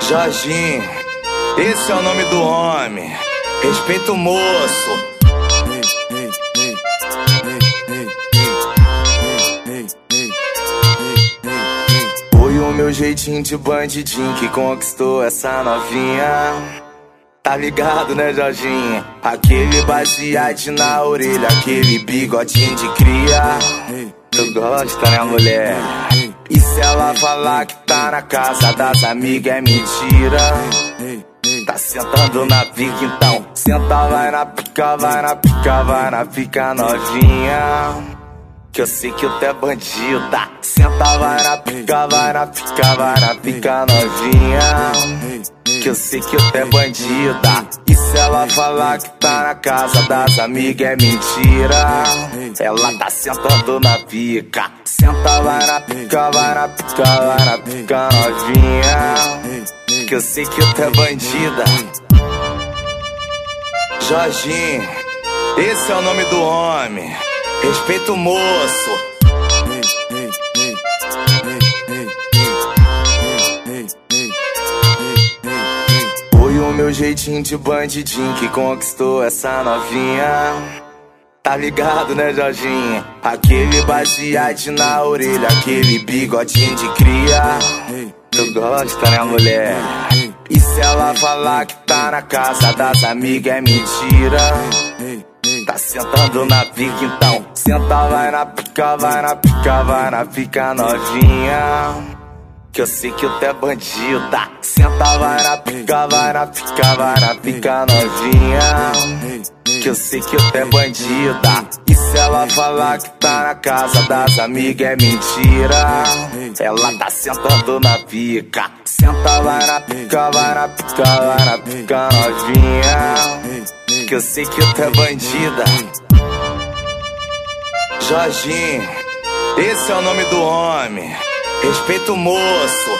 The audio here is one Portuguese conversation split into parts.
Jorginho, esse é o nome do homem. Respeita o moço. Foi o meu jeitinho de bandidinho que conquistou essa novinha. Tá ligado, né, Jorginho? Aquele baseado na orelha, aquele bigodinho de cria. Tu gosta, né, mulher? E se ela falar que tá na casa das amigas é mentira? Tá sentando na pica, então senta, vai na pica, vai na pica, vai na pica, novinha. Que eu sei que tu é bandida. Senta, vai na pica, vai na pica, vai na pica, novinha. Que eu sei que tu é bandida. E se ela falar que tá na casa das amigas é mentira? Ela tá sentando na pica. Senta, vai na pica, vai na pica, vai na pica, novinha. Que eu sei que tu é bandida. Jorginho, esse é o nome do homem. Respeita o moço. Foi o meu jeitinho de bandidinho que conquistou essa novinha. Tá ligado, né, Jorginho? Aquele baseado na orelha, aquele bigodinho de cria. Tu gosta, né, mulher? E se ela falar que tá na casa das amigas é mentira? Tá sentando na pica, então senta, vai na pica, vai na pica, vai na pica, novinha. Que eu sei que tu é bandida. Senta, vai na pica, vai na pica, vai na pica, novinha. Que eu sei que tu é bandida. E se ela falar que tá na casa das amigas é mentira? Ela tá sentando na pica. Senta, vai na pica, vai na pica, vai na pica, novinha. Que eu sei que tu é bandida. Jorginho, esse é o nome do homem. Respeita o moço.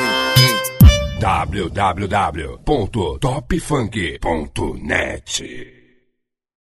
www.topfunk.net